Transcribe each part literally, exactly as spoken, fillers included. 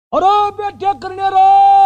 अरे बेटे करने रो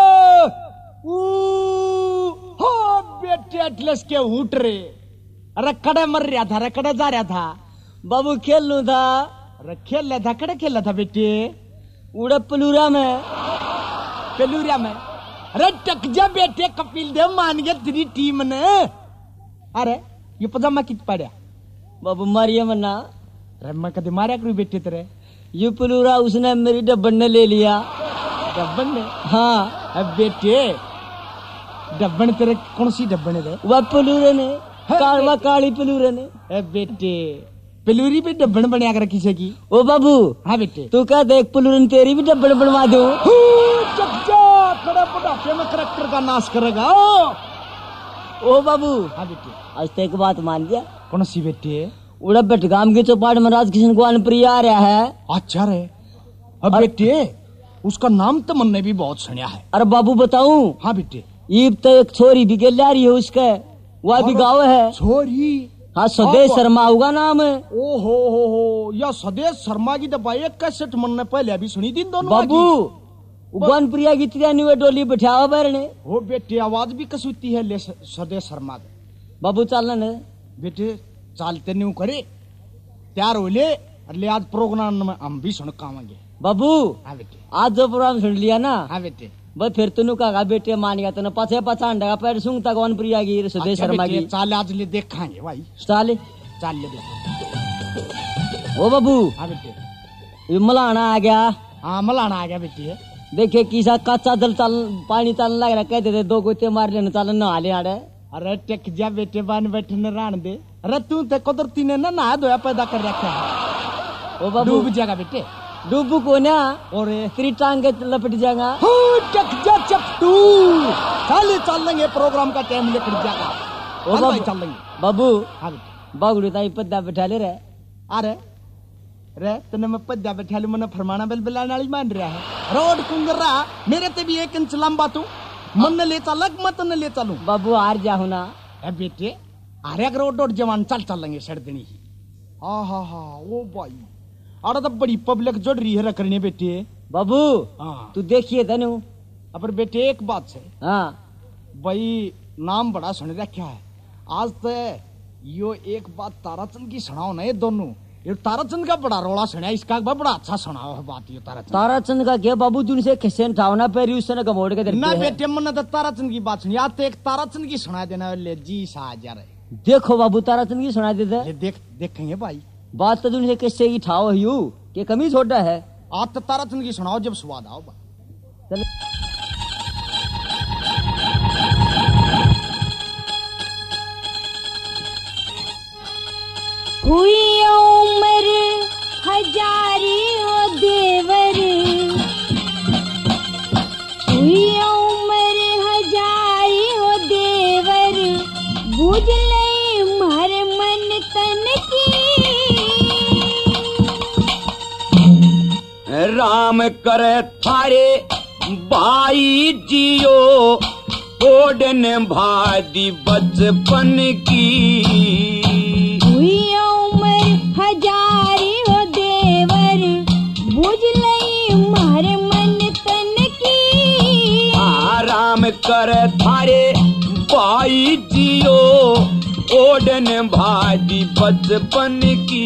हो बेटे अटलस के उठ रे। अरे कड़े मर रहा था, अरे कड़े जा रहा था। बाबू खेल लू था। अरे खेल रहा था, कड़े खेल रहा था बेटे। उड़ा पलूरा में पलूरा में। अरे टक जा बेटे, कपिल देव मान गया तेरी टीम ने। अरे ये पजामा कित पड़ा बाबू मारिया मना। अरे मैं कदे मारा करूं बेटे तेरे। ये पलूरा उसने मेरी डब्बन ने ले लिया। डब्बन ने? हाँ। अब बेटे डब्बन तेरे कौन सी डब्बन है? वह पलूरे ने, कालवा काली पलूरे ने। ए बेटे पलूरी भी डब्बन बना कर किसे की? ओ बाबू। हाँ बेटे। तू क्या देख पलूरन तेरी भी डब्बन बनवा दो। खड़ा बुढ़ापे में करैक्टर का नाश करेगा। ओ बाबू। हाँ बेटे। आज तो एक बात मान गया। कौन सी बेटे? उड़ा बेटगाम के चौपाट में राज किशन को अनप्रिया आ रहा है। अच्छा रे। अब बेटे उसका नाम तो मैंने भी बहुत सुना है। अरे बाबू बताऊं? हाँ बेटे। ईब तो एक छोरी भी ला रही है उसका, वह भी गाँव है। छोरी? हाँ स्वदेश शर्मा होगा नाम है। ओ हो हो हो या स्वदेश शर्मा की दबाई एक कैसेट मैंने पहले अभी सुनी थी दोनों। बाबू वन प्रिया की त्रियानवे डोली बैठावा बैरने। वो बेटे आवाज भी कसूती है ले स्वदेश शर्मा। बाबू चलन बेटे चालते नहीं करे तैयार हो ले ले आज प्रोग्राम में हम भी सुन कावेंगे। बाबू। हाँ बेटे। आज जो प्रोग्राम सुन लिया ना। हाँ बेटे। बस फिर तुनु कहा बेटे मान गया तेने पछे पछान देगा पैर सुंग तक वन प्रिया की स्वदेश शर्मा की। चाल आज ले देखाएंगे भाई। चाले चाल ले ओ बाबू। हाँ बेटे। ये मलाना आ गया। हाँ मलाना आ गया बेटे। देखिए किसा कच्चा जल चल पानी चलने लग रहा, कहते थे दो गोते मार लेने चल नहा ले आड़े। अरे टेक जा बेटे बान बैठे न रान दे। अरे तू तो कुदरती ने ना नहा धोया पैदा कर रखा है। ओ बाबू डूब जाएगा बेटे। डूबू को ना और तेरी टांग के लपट जाएगा। टक जा चपटू चल चल लेंगे प्रोग्राम का टाइम लेकर जाएगा। ओ बाबू चल लेंगे बाबू। हाँ बेटे। बागुड़ी ताई पद्दा बैठा ले रहे। अरे रे तने मैं पद्दा बैठा ले मैंने फरमाना बेल बेलाने वाली मान रहा है। रोड कुंगरा मेरे ते भी एक इंच लंबा तू मन ले चल मत न ले चलूं। बाबू हार जाओ ना। ए बेटे अरे अगर रोड रोड जवान चल चल लेंगे सर्दनी ही। हाँ हाँ हाँ ओ भाई। अरे तो बड़ी पब्लिक जुड़ रही है रखने बेटे। बाबू हाँ तू देखिए तनु। अब बेटे एक बात से हाँ भाई नाम बड़ा सुन रखा है आज तो यो एक बात ताराचंद की सुनाओ ना ये दोनों। ये ताराचंद का बड़ा रोला सुना इसका बड़ा अच्छा सुनाओ है बात ये ताराचंद। ताराचंद का क्या बाबू तुम से किसने ठावना पैरी उसने कमोड़ के ना बेटे मन तो ताराचंद की बात सुनी आज तो एक ताराचंद की सुना देना ले जी सा जा रहे। देखो बाबू ताराचंद की सुना देते। ये देख देखेंगे भाई बात तो तुमसे किससे की ठाव यू के कमी छोटा है। आज तो ताराचंद की सुनाओ जब स्वाद आओ। चल हुई उम्र हजारी ओ देवर, हुई उम्र हजारी ओ देवर, बुझ ले मार मन तन की। राम करे थारे भाई जियो ओडन भादी बचपन की। हुई उम्र हजारी हो देवर, बुझ लई मार मन तन की। आराम कर थारे भाई जियो ओडन भादी बचपन की।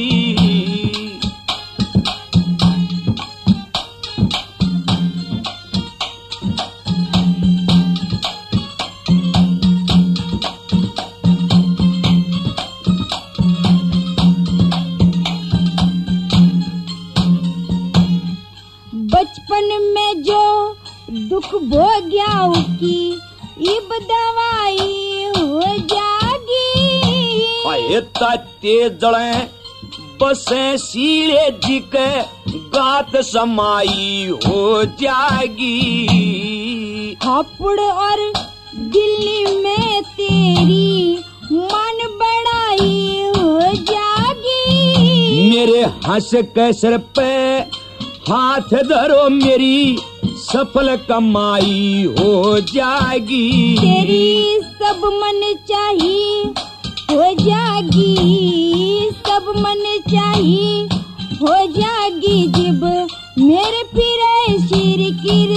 बचपन में जो दुख भोग्या की इब दवाई हो जागी। आए ते जड़े बसे सीले जी के गात समाई हो जागी। हापुड़ और दिल्ली में तेरी मन बड़ाई हो जागी। मेरे हंस के सिर पे हाथ धरो मेरी सफल कमाई हो जाएगी। तेरी सब मन चाहिए हो जाएगी, सब मन चाहिए हो जाएगी। जब मेरे फिरे सिर की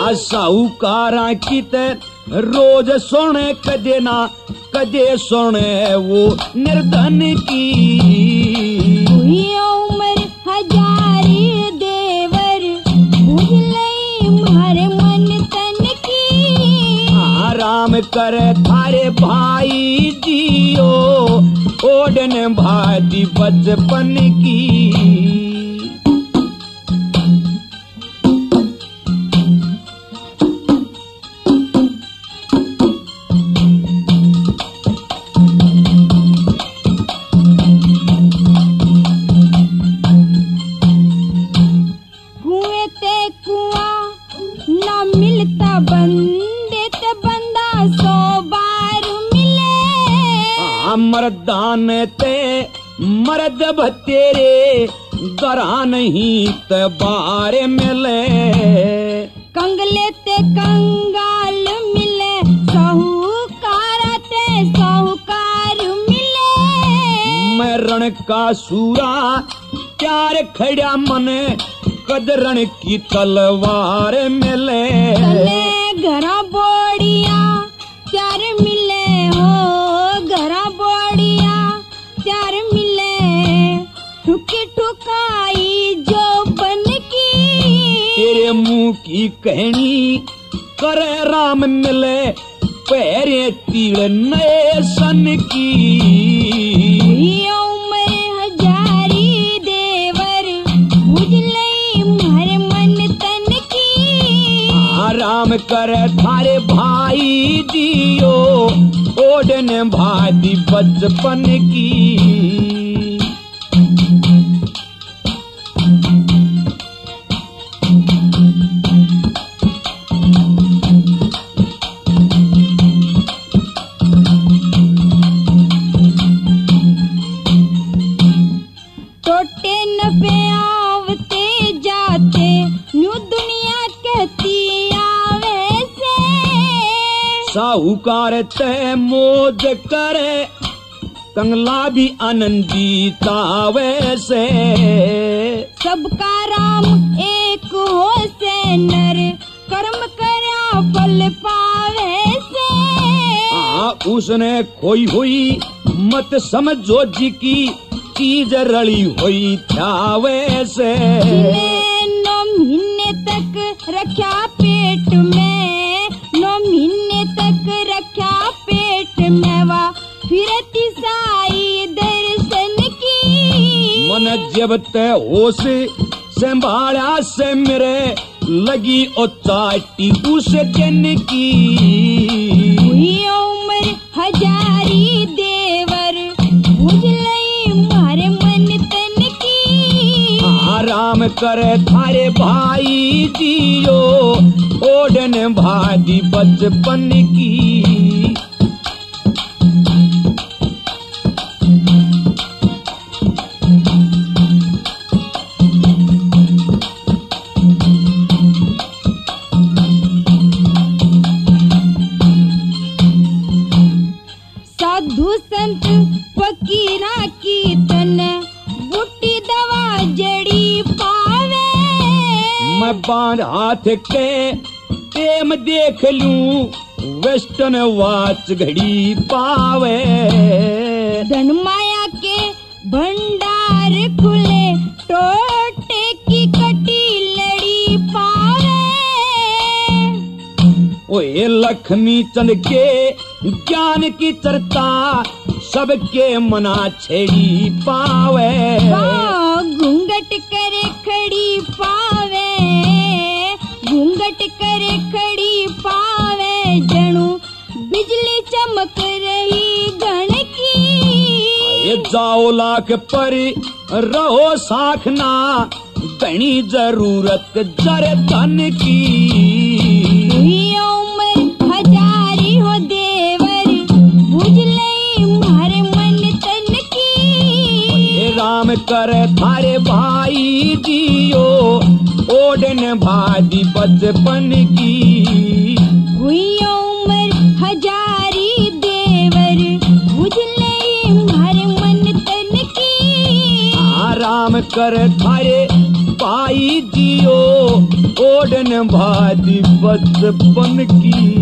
साहूकारा की ते रोज सोने कदे ना कदे सोने वो निर्धन की। हुई उम्र हजारी देवर बुझ लई मारे मन तन की। आराम करे थारे भाई जियो ओढ़न भाती बचपन की। कुएं ते कुआं न मिलता बंदे ते बंदा सौ बार मिले। मर्दान ते मर्द भतेरे गरा नहीं ते बारे मिले। कंगले ते कंगाल मिले साहूकारा ते साहूकार मिले। मरण का सूरा प्यार खड़ा मन कदरण की तलवार मिले। चले घरा बोड़िया चार मिले हो घरा बोड़िया चार मिले। ठुकी ठुकाई जो बन की। तेरे मुंह की कहनी करे राम मिले पैरे तीर नए सन की। हुई उम्र हजारी देवर बुझ लई मारे मन तन की। आराम करे थारे भाई दियो ओढ़ने भाती बचपन की। टोटे नफे आवते जाते न्यू दुनिया कहती आवे से। साहूकार ते मौज करे कंगला भी आनंदित वैसे। सबका राम एक हो से नर कर्म करया फल पावे से। आ, उसने खोई हुई मत समझो जी की चीज रली हुई था वैसे। जिन्हें नौ महीने तक रखा पेट में नौ महीने तक रखा पेट में वा फिरती साई दर्शन की। मन जब ते होश संभाला से मेरे लगी ओ चाटी उस दिन की। हुई उम्र हजारी देवर बुझ लई मारे मन तन की। आराम करे थारे भाई दियो ओढ़न भादी बचपन की। साधु संत फकीरा की तन बूटी दवा जड़ी पावे। मैं बांध हाथ के टेम देख लूं वेस्टर्न वाच घड़ी पावे। धन माया के भंडार खुले टोटे की कटी लड़ी पावे। ओए लक्ष्मी चंद के ज्ञान की चर्चा सबके मना छेड़ी पावे। घूंघट करे खड़ी पावे घूंघट करे खड़ी पावे। जणू बिजली चमक रही घन की। ये जाओ लाख पर रहो साखना बनी जरूरत जर धन की। हुई उम्र हजारी हो देवर बुझ लई मारे मन तन की। राम कर थारे भाई दियो ओढ़न भादी बचपन की। हुई उम्र हजारी देवर बुझ लई मारे मन तन की। आराम कर थारे भाई दियो ओढ़न भाती बचपन की